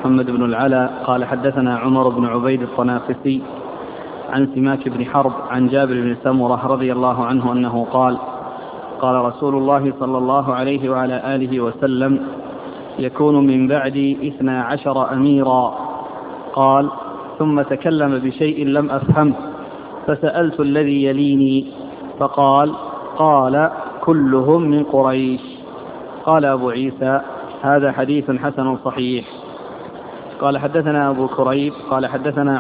محمد بن العلا قال حدثنا عمر بن عبيد الطنافسي عن سماك بن حرب عن جابر بن سمرة رضي الله عنه أنه قال قال رسول الله صلى الله عليه وعلى آله وسلم يكون من بعدي 12 أميرا. قال ثم تكلم بشيء لم أفهمه فسألت الذي يليني فقال كلهم من قريش. قال أبو عيسى هذا حديث حسن صحيح. قال حدثنا أبو كريب قال حدثنا